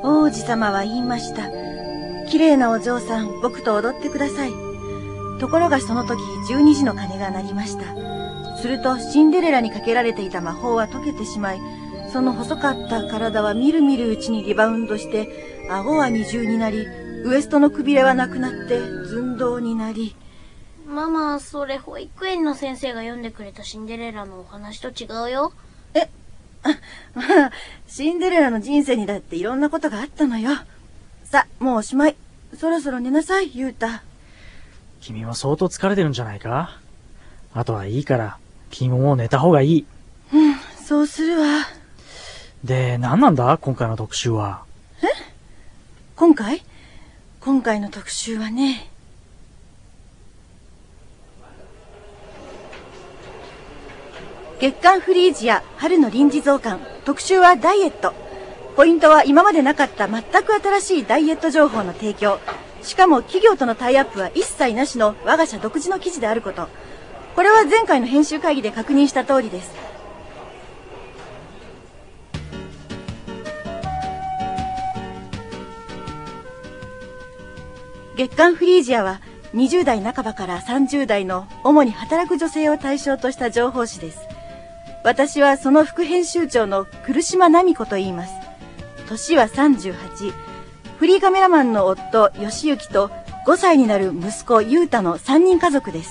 王子様は言いました。綺麗なお嬢さん、僕と踊ってください。ところがその時、12時の鐘が鳴りました。すると、シンデレラにかけられていた魔法は解けてしまい、その細かった体はみるみるうちにリバウンドして、顎は二重になり、ウエストのくびれはなくなって寸胴になり。 ママ、それ保育園の先生が読んでくれたシンデレラのお話と違うよ。 まあ、シンデレラの人生にだっていろんなことがあったのよ。さ、もうおしまい。そろそろ寝なさい、ユータ。 君も相当疲れてるんじゃないか？あとはいいから、君ももう寝た方がいい。 うん、そうするわ。 で、何なんだ今回の特集は。 今回の特集はね。月刊フリージア春の臨時増刊、特集はダイエット。ポイントは今までなかった全く新しいダイエット情報の提供。しかも企業とのタイアップは一切なしの我が社独自の記事であること。これは前回の編集会議で確認した通りです。月刊フリージアは20代半ばから30代の主に働く女性を対象とした情報誌です。私はその副編集長の来島奈美子と言います。年は38。フリーカメラマンの夫、義行と5歳になる息子、裕太の3人家族です。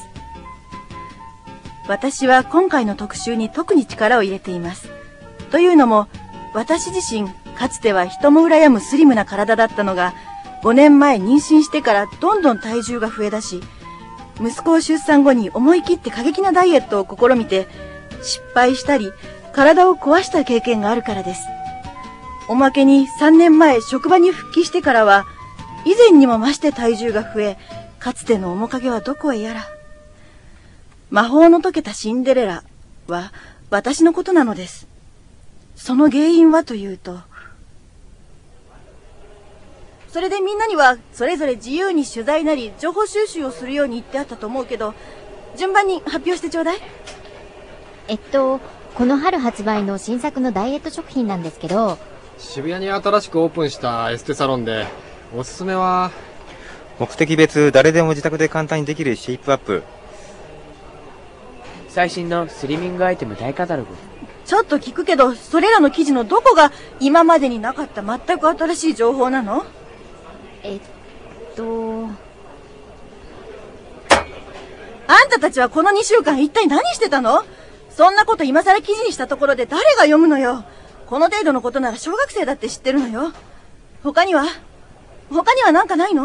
私は今回の特集に特に力を入れています。というのも、私自身、かつては人も羨むスリムな体だったのが、5年前妊娠してからどんどん体重が増え出し、息子を出産後に思い切って過激なダイエットを試みて、失敗したり、体を壊した経験があるからです。おまけに3年前職場に復帰してからは、以前にも増して体重が増え、かつての面影はどこへやら。魔法の解けたシンデレラは私のことなのです。その原因はというと、それでみんなにはそれぞれ自由に取材なり情報収集をするように言ってあったと思うけど、順番に発表してちょうだい。 この春発売の新作のダイエット食品なんですけど、 渋谷に新しくオープンしたエステサロンで、おすすめは目的別誰でも自宅で簡単にできるシェイプアップ。 最新のスリミングアイテム大カタログ。 ちょっと聞くけど、それらの記事のどこが今までになかった全く新しい情報なの？あんたたちはこの2週間一体何してたの？そんなこと今更記事にしたところで誰が読むのよ。この程度のことなら小学生だって知ってるのよ。他にはなんかないの？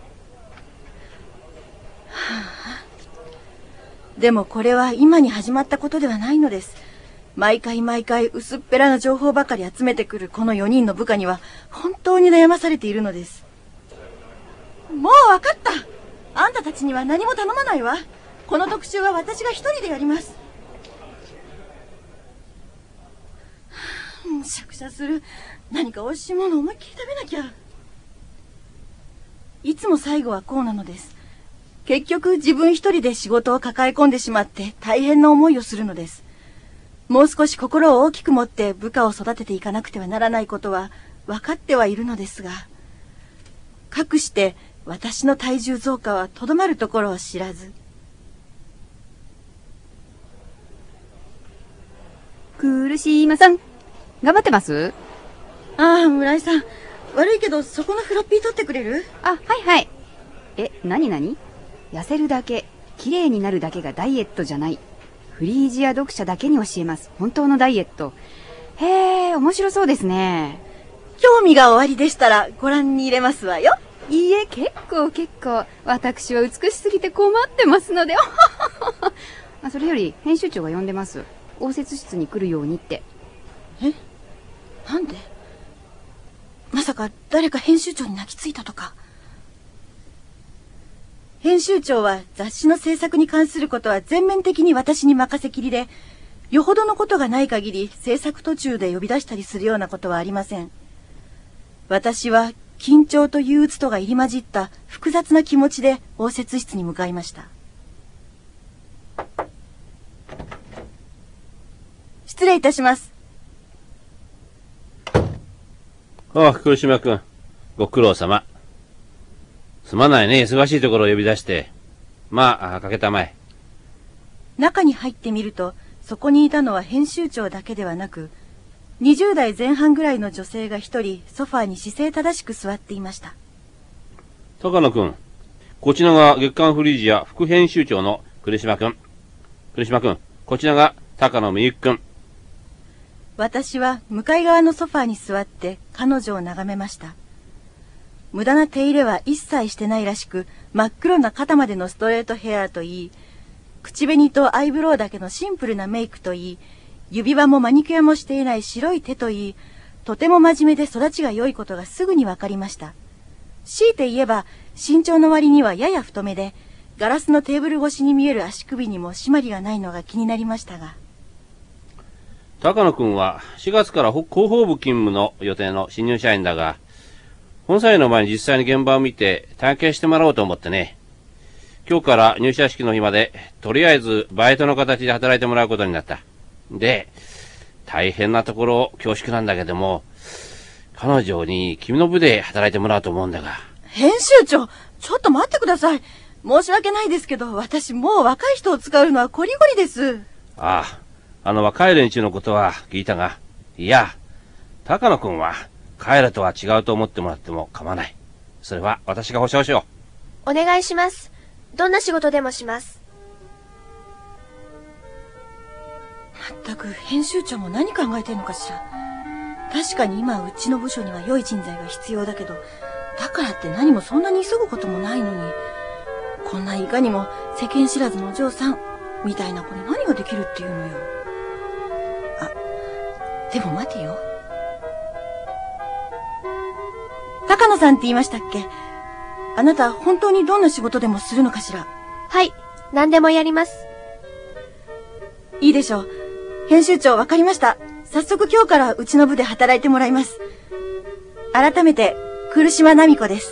でもこれは今に始まったことではないのです。毎回薄っぺらな情報ばかり集めてくるこの4人の部下には本当に悩まされているのです。もう分かった。あんたたちには何も頼まないわ。この特集は私が一人でやります。むしゃくしゃする。何か美味しいものを思いっきり食べなきゃ。いつも最後はこうなのです。結局自分一人で仕事を抱え込んでしまって大変な思いをするのです。もう少し心を大きく持って部下を育てていかなくてはならないことは分かってはいるのですが、かくして私の体重増加はとどまるところを知らず。 来島さん、頑張ってます？ ああ、村井さん。悪いけど、そこのフロッピー取ってくれる？ あ、はい。何？痩せるだけ、綺麗になるだけがダイエットじゃない。フリージア読者だけに教えます。本当のダイエット。へえ、面白そうですね。 興味がおありでしたらご覧に入れますわよ。 いいえ、結構。私は美しすぎて困ってますので。それより、編集長が呼んでます。応接室に来るようにって。 なんで？まさか誰か編集長に泣きついたとか？編集長は雑誌の制作に関することは全面的に私に任せきりで、よほどのことがない限り制作途中で呼び出したりするようなことはありません。私は緊張と憂鬱とが入り混じった複雑な気持ちで応接室に向かいました。失礼いたします。 ああ、黒島くん。ご苦労様。すまないね、忙しいところを呼び出して。まあ、かけたまえ。 中に入ってみると、そこにいたのは編集長だけではなく、20代前半ぐらいの女性が一人ソファーに姿勢正しく座っていました。 高野くん。こちらが月刊フリージア副編集長の栗島くん。栗島くん。こちらが高野みゆきくん。 私は向かい側のソファーに座って彼女を眺めました。無駄な手入れは一切してないらしく、真っ黒な肩までのストレートヘアといい、口紅とアイブロウだけのシンプルなメイクといい、指輪もマニキュアもしていない白い手といい、とても真面目で育ちが良いことがすぐにわかりました。強いて言えば、身長の割にはやや太めで、ガラスのテーブル越しに見える足首にも締まりがないのが気になりましたが。 高野くんは4月から広報部勤務の予定の新入社員だが、本採用の前に実際に現場を見て体験してもらおうと思ってね。今日から入社式の日まで、とりあえずバイトの形で働いてもらうことになった。で、大変なところ恐縮なんだけども、彼女に君の部で働いてもらおうと思うんだが。 編集長、ちょっと待ってください。申し訳ないですけど、私もう若い人を使うのはこりごりです。 ああ、若い連中のことは聞いたが、いや、高野くんは彼とは違うと思ってもらっても構わない。それは私が保証しよう。お願いします。どんな仕事でもします。 まったく編集長も何考えてんのかしら。確かに今うちの部署には良い人材が必要だけど、だからって何もそんなに急ぐこともないのに、こんないかにも世間知らずのお嬢さんみたいな子に何ができるっていうのよ。あ、でも待てよ。高野さんって言いましたっけ？あなた本当にどんな仕事でもするのかしら？ はい、何でもやります。 いいでしょう。編集長、わかりました。早速今日からうちの部で働いてもらいます。改めて、来島奈美子です。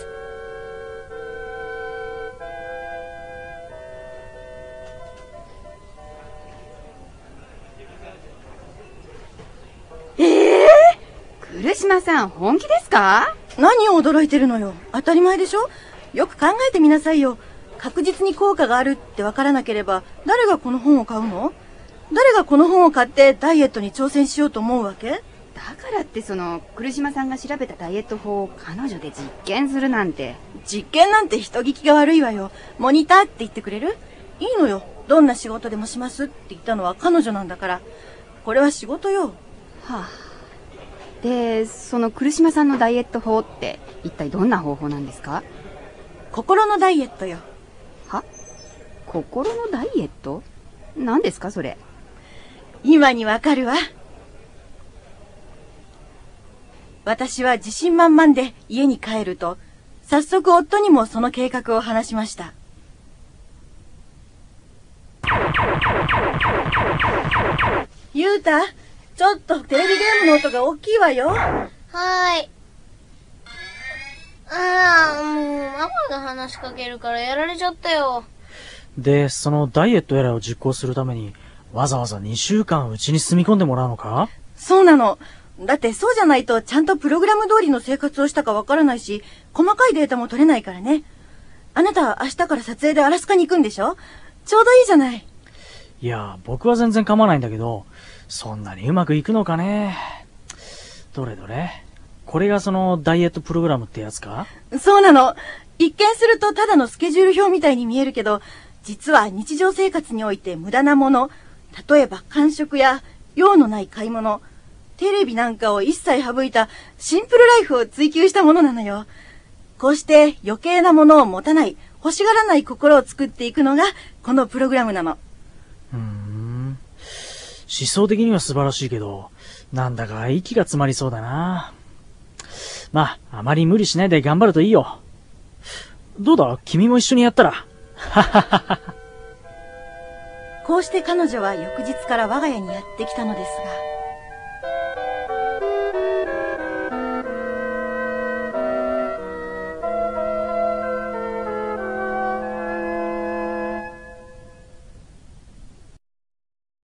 来島さん、本気ですか？ 何を驚いてるのよ。当たり前でしょ？よく考えてみなさいよ。確実に効果があるってわからなければ、誰がこの本を買うの？誰がこの本を買ってダイエットに挑戦しようと思うわけ？ だからって来島さんが調べたダイエット法を彼女で実験するなんて。 実験なんて人聞きが悪いわよ。モニターって言ってくれる？いいのよ。どんな仕事でもしますって言ったのは彼女なんだから。これは仕事よ。 はあ。で、来島さんのダイエット法って一体どんな方法なんですか？ 心のダイエットよ。 は？心のダイエット？何ですかそれ？ 今にわかるわ。私は自信満々で家に帰ると、早速夫にもその計画を話しました。ゆうた、ちょっとテレビゲームの音が大きいわよ。 はーい。もうママが話しかけるからやられちゃったよ。 で、そのダイエットやらを実行するために、わざわざ2週間うちに住み込んでもらうのか？ そうなの。だってそうじゃないとちゃんとプログラム通りの生活をしたかわからないし、細かいデータも取れないからね。あなた明日から撮影でアラスカに行くんでしょ？ちょうどいいじゃない。 いや、僕は全然構わないんだけど、そんなにうまくいくのかね。どれどれ？これがそのダイエットプログラムってやつか？ そうなの。一見するとただのスケジュール表みたいに見えるけど、実は日常生活において無駄なもの、例えば間食や用のない買い物、テレビなんかを一切省いたシンプルライフを追求したものなのよ。こうして余計なものを持たない、欲しがらない心を作っていくのがこのプログラムなの。 思想的には素晴らしいけど、なんだか息が詰まりそうだな。まあ、あまり無理しないで頑張るといいよ。どうだ、君も一緒にやったら。 こうして彼女は翌日から我が家にやってきたのですが、